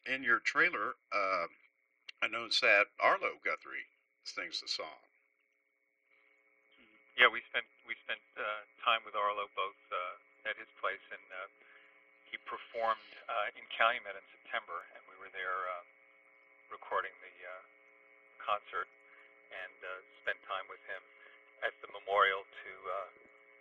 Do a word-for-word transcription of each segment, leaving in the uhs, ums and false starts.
in your trailer, uh, I noticed that Arlo Guthrie sings the song. Yeah, we spent we spent uh, time with Arlo both uh, at his place, and uh, he performed uh, in Calumet in September, and we were there uh, recording the uh, concert and uh, spent time with him at the memorial to uh,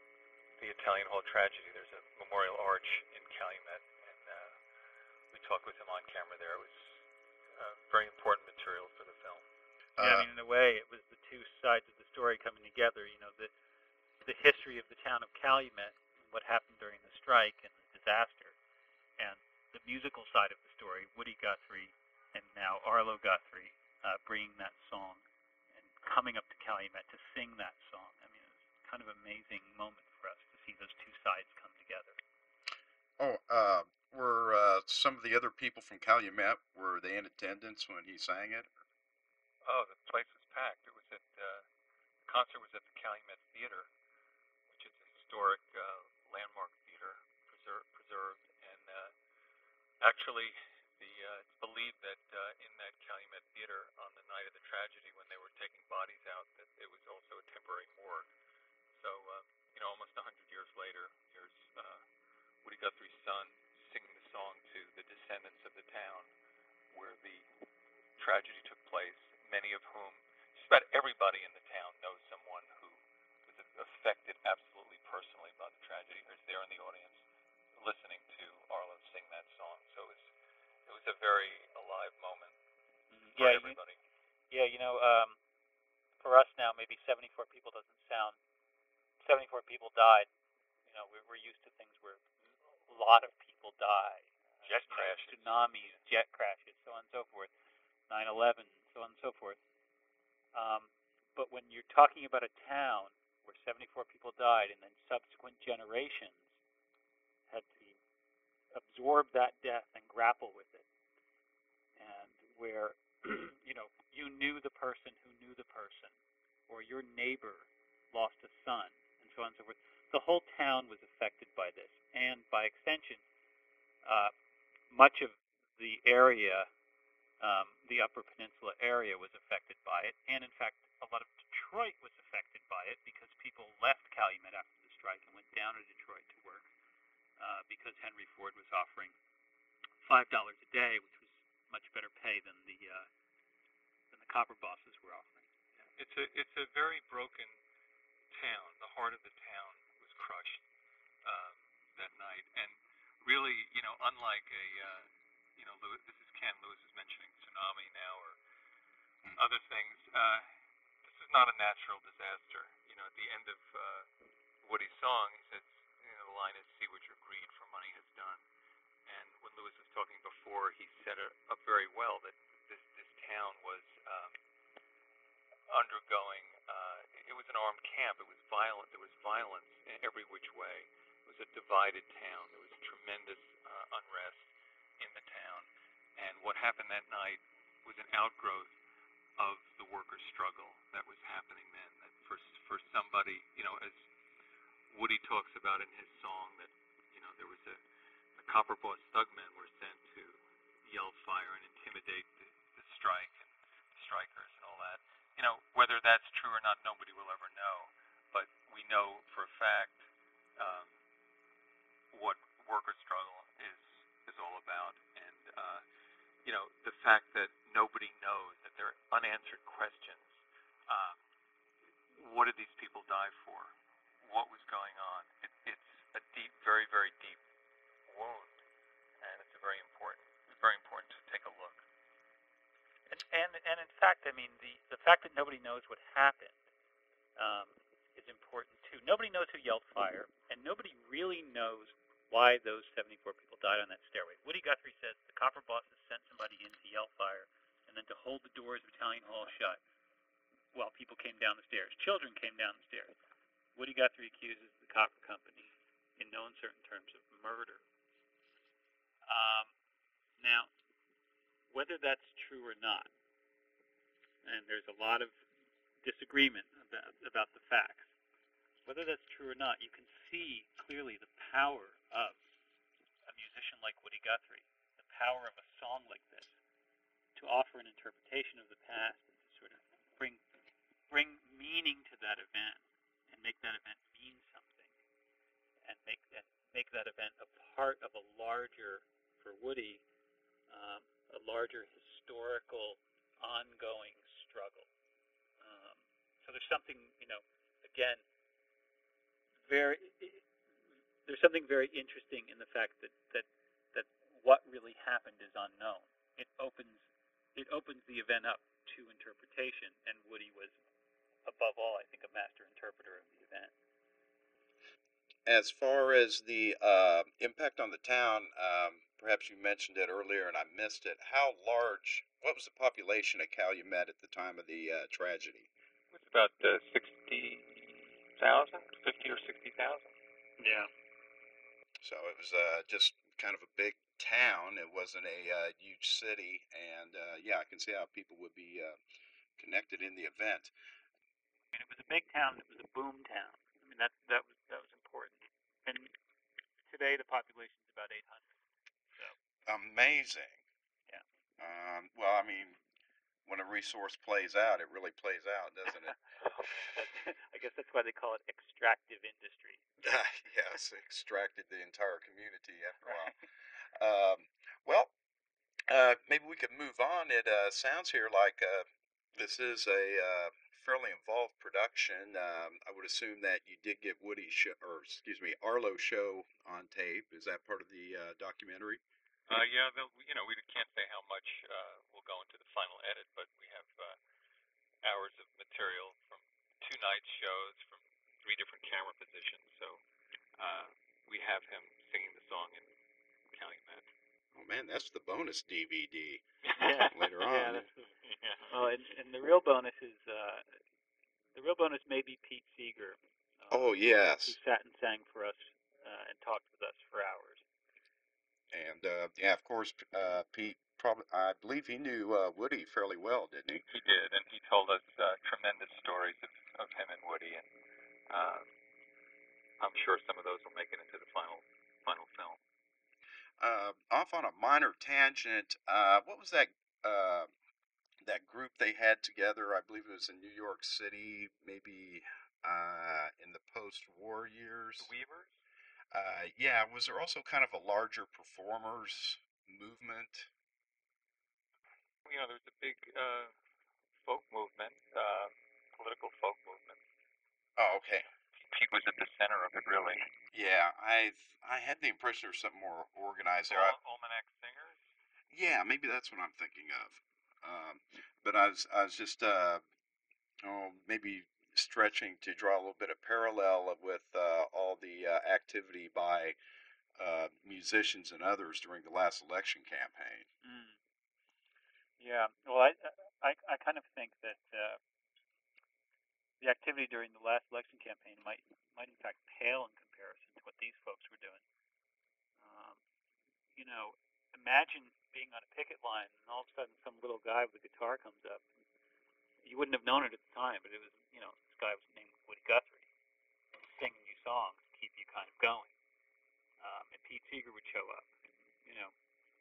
the Italian Hall tragedy. There's a memorial arch in Calumet, and uh, we talked with him on camera there. It was uh, very important material for the film. Yeah, I Uh, mean, in a way, it was the two sides of the story coming together. You know, the the history of the town of Calumet, what happened during the strike and the disaster, and the musical side of the story, Woody Guthrie and now Arlo Guthrie uh, bringing that song and coming up to Calumet to sing that song. I mean, it was kind of an amazing moment for us to see those two sides come together. oh, uh, were uh, some of the other people from Calumet, were they in attendance when he sang it? Oh, the place was packed. It was at uh, the concert was at the Calumet Theater, which is a historic uh, landmark theater preser- preserved, and uh, actually, the uh, it's believed that uh, in that Calumet Theater on the night of the tragedy, when they were taking bodies out, that it was also a temporary morgue. So, uh, you know, almost a hundred years later, here's uh, Woody Guthrie's son singing the song to the descendants of the town where the tragedy took place. Many of whom, just about everybody in the town knows someone who was affected absolutely personally by the tragedy, or is there in the audience listening to Arlo sing that song. So it was it was a very alive moment for Yeah, you, everybody. yeah, you know, um, for us now, maybe seventy-four people doesn't sound. seventy-four people died. You know, we're, we're used to things where a lot of people die. Jet You know, crashes, tsunamis, jet crashes, so on and so forth. nine eleven, so on and so forth. Um, but when you're talking about a town where seventy-four people died and then subsequent generations had to absorb that death and grapple with it, and where you know you knew the person who knew the person, or your neighbor lost a son, and so on and so forth. The whole town was affected by this, and by extension, uh, much of the area, um, the Upper Peninsula area, was affected by it, and in fact, a lot of Detroit was affected by it because people left Calumet after the strike and went down to Detroit to work uh, because Henry Ford was offering five dollars a day, which was much better pay than the uh, than the copper bosses were offering. It's a it's a very broken town. The heart of the town was crushed um, that night, and really, you know, unlike a uh, you know, Lewis, this is Ken Lewis is mentioning tsunami now or other things. Uh, this is not a natural disaster. You know, at the end of uh, Woody's song, he says, you know, the line is "See what your greed for money has done." And when Lewis was talking before, he set it up very well that this this town was um, undergoing. Uh, it was an armed camp. It was violent. There was violence in every which way. It was a divided town. There was tremendous uh, unrest in the town. And what happened that night was an outgrowth of the workers' struggle that was happening then. That for for somebody, you know, as Woody talks about in his song, that you know there was a the copper boss thugmen were sent to yell fire and intimidate the, the strike and the strikers and all that. You know, whether that's true or not, nobody will ever know. But we know for a fact um, what worker struggle is is all about, and uh, you know, the fact that nobody knows, that there are unanswered questions. Um, what did these people die for? What was going on? It, it's a deep, very, very deep wound, and it's a very important, very important to take a look. And and, and in fact, I mean, the, the fact that nobody knows what happened um, is important too. Nobody knows who yelled fire, and nobody really knows why those seventy-four people died on that stairway. Woody Guthrie says the copper bosses sent somebody in to yell fire and then to hold the doors of Italian Hall shut while people came down the stairs. Children came down the stairs. Woody Guthrie accuses the copper company, in no uncertain terms, of murder. Um, now, whether that's true or not, and there's a lot of disagreement about, about the facts, whether that's true or not, you can see clearly the power of a musician like Woody Guthrie, the power of a song like this to offer an interpretation of the past and to sort of bring bring meaning to that event and make that event mean something and make that make that event a part of a larger, for Woody, um, a larger historical ongoing struggle. Um, so there's something, you know, again, very there's something very interesting in the fact that that that what really happened is unknown. It opens it opens the event up to interpretation, and Woody was, above all, I think, a master interpreter of the event. As far as the uh, impact on the town, um, perhaps you mentioned it earlier and I missed it. How large? What was the population of Calumet at the time of the uh, tragedy? It was about uh, sixty thousand, fifty or sixty thousand. Yeah. So it was uh, just kind of a big town. It wasn't a uh, huge city, and uh, yeah, I can see how people would be uh, connected in the event. I mean, it was a big town. It was a boom town. I mean, that that was that was important. And today the population is about eight hundred. So Amazing. yeah. Um, well, I mean, when a resource plays out, it really plays out, doesn't it? I guess that's why they call it extractive industry. Yes, extracted the entire community after a while. Um, well, uh, maybe we could move on. It uh, sounds here like uh, this is a uh, fairly involved production. Um, I would assume that you did get Woody show, or excuse me, Arlo show on tape. Is that part of the uh, documentary? Uh, yeah, you know, we can't say how much uh, will go into the final edit, but we have uh, hours of material from two night shows from three different camera positions. So uh, we have him singing the song in Calumet. Oh man, that's the bonus D V D. Yeah. Later on. Yeah. That's, yeah. Well, and, and the real bonus is uh, the real bonus may be Pete Seeger. Uh, oh yes. Who sat and sang for us uh, and talked with us for hours. And uh, yeah, of course, uh, Pete. Probably, I believe he knew uh, Woody fairly well, didn't he? He did, and he told us uh, tremendous stories of, of him and Woody, and uh, I'm sure some of those will make it into the final final film. Uh, off on a minor tangent, uh, what was that uh, that group they had together? I believe it was in New York City, maybe uh, in the post-war years. The Weavers? Uh, yeah, was there also kind of a larger performers movement? You know, there's a big uh, folk movement, uh, political folk movement. Oh, okay. Pete was at the center of it, really. Yeah, I I had the impression there was something more organized there. Al- Almanac Singers? Yeah, maybe that's what I'm thinking of. Um, but I was I was just uh, oh, maybe stretching to draw a little bit of parallel with uh, all the uh, activity by uh, musicians and others during the last election campaign. Mm. Yeah. Well, I, I I kind of think that uh, the activity during the last election campaign might might in fact pale in comparison to what these folks were doing. Um, you know, imagine being on a picket line and all of a sudden some little guy with a guitar comes up. You wouldn't have known it at the time, but it was, you know, this guy was named Woody Guthrie, singing you songs to keep you kind of going. Um, and Pete Seeger would show up. You know,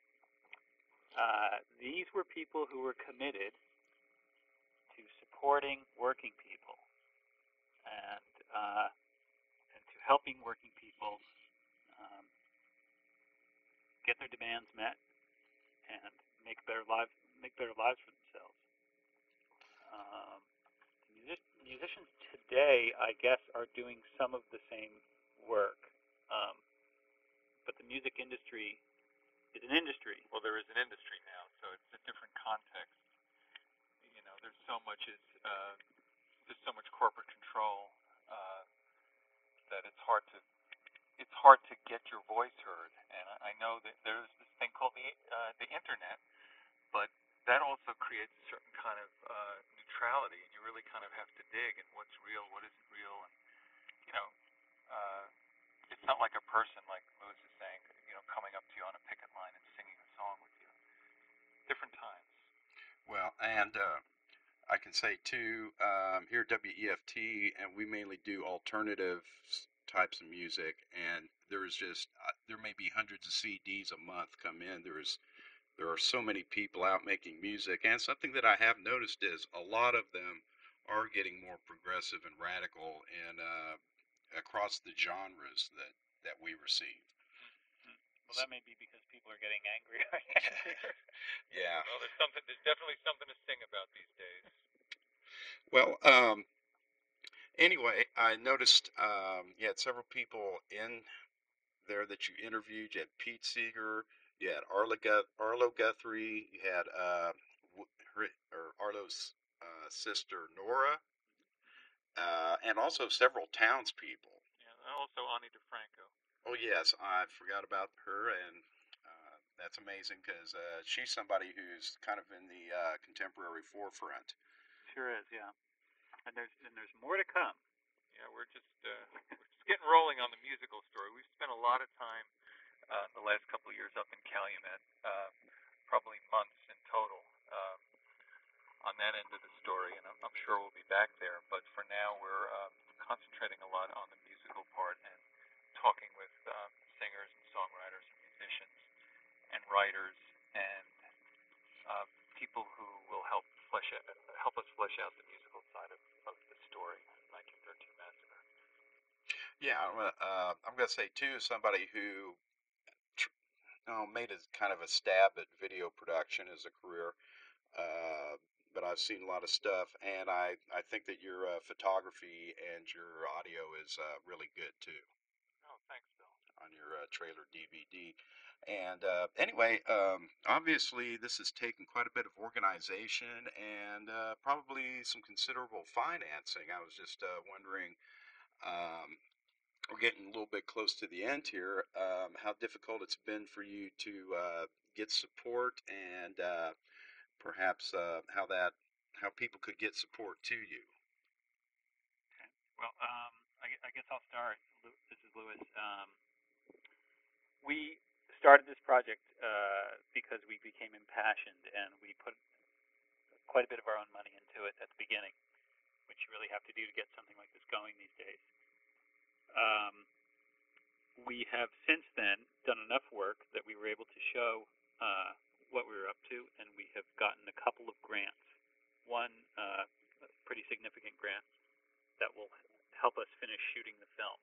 uh, these were people who were committed to supporting working people and uh, and to helping working people um, get their demands met and make better lives make better lives for themselves. Um, music- musicians today, I guess, are doing some of the same work, um, but the music industry is an industry. Well, there is an industry now, so it's a different context. You know, there's so much is uh, there's so much corporate control uh, that it's hard to it's hard to get your voice heard. And I know that there's this thing called the uh, the internet, but that also creates a certain kind of uh, neutrality, and you really kind of have to dig and what's real, what isn't real, and you know, uh, it's not like a person like Lewis is saying, you know, coming up to you on a picket line and singing a song with you. Different times. Well, and uh, I can say too, um, here at W E F T, and we mainly do alternative types of music, and there's just uh, there may be hundreds of C Ds a month come in. There's there are so many people out making music, and something that I have noticed is a lot of them are getting more progressive and radical and uh, across the genres that that we receive. Well, that may be because people are getting angrier and angrier. Yeah. Well, there's something. There's definitely something to sing about these days. Well, um, anyway, I noticed um, you had several people in there that you interviewed. You had Pete Seeger, you had Arlo, Guth- Arlo Guthrie, you had uh, w- her, or Arlo's uh, sister Nora, uh, and also several townspeople. Yeah, and also Ani DeFranco. Oh yes, I forgot about her, and uh, that's amazing because uh, she's somebody who's kind of in the uh, contemporary forefront. Sure is, yeah. And there's and there's more to come. Yeah, we're just uh, we're just getting rolling on the musical story. We've spent a lot of time uh, the last couple of years up in Calumet, uh, probably months in total, um, on that end of the story, and I'm, I'm sure we'll be back there. But for now, we're um, concentrating a lot on the musical part and talking with um, singers and songwriters and musicians and writers and uh, people who will help flesh out, help us flesh out the musical side of, of the story, nineteen thirteen Massacre. Yeah, well, uh, I'm gonna say too, somebody who tr- you know, made a kind of a stab at video production as a career. Uh, but I've seen a lot of stuff, and I, I think that your uh, photography and your audio is uh, really good too Oh, thanks, Bill. on your uh, trailer D V D. And uh, anyway, um, obviously this has taken quite a bit of organization and uh, probably some considerable financing. I was just uh, wondering, um, we're getting a little bit close to the end here, um, how difficult it's been for you to uh, get support and uh, perhaps uh, how that how people could get support to you. Okay. Well, um, I, gue- I guess I'll start. Lu- This is Lewis. Um, we started this project uh, because we became impassioned, and we put quite a bit of our own money into it at the beginning, which you really have to do to get something like this going these days. Um, we have since then done enough work that we were able to show uh, what we were up to, and we have gotten a couple of grants. One uh, pretty significant grant that will help us finish shooting the film.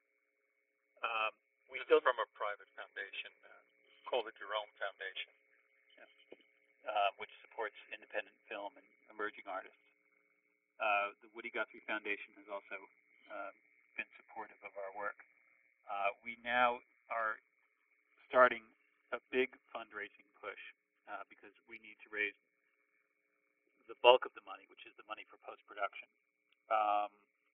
Um, we This still is from a private foundation uh, called the Jerome Foundation. uh, which supports independent film and emerging artists. Uh, the Woody Guthrie Foundation has also uh, been supportive of our work. Uh, we now are starting a big fundraising push uh, because we need to raise the bulk of the money, which is the money for post-production. Um,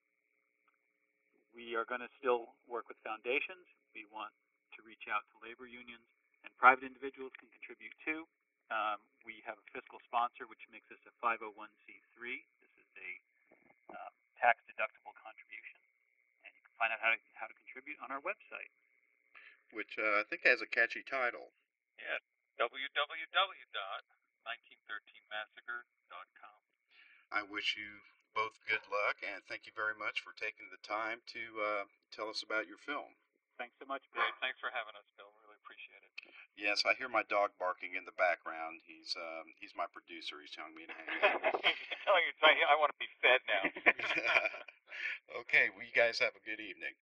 we are going to still work with foundations. We want to reach out to labor unions, and private individuals can contribute too. Um, we have a fiscal sponsor, which makes us a five oh one c three. This is a um, tax-deductible contribution, and you can find out how to, how to contribute on our website. Which uh, I think has a catchy title. Yeah, w w w dot nineteen thirteen massacre dot com. I wish you both good luck, and thank you very much for taking the time to uh, tell us about your film. Thanks so much, Bill. Great, thanks for having us, Bill. Really appreciate it. Yes, I hear my dog barking in the background. He's um, he's my producer. He's telling me to hang up. Telling you, I want to be fed now. Okay, well, you guys have a good evening.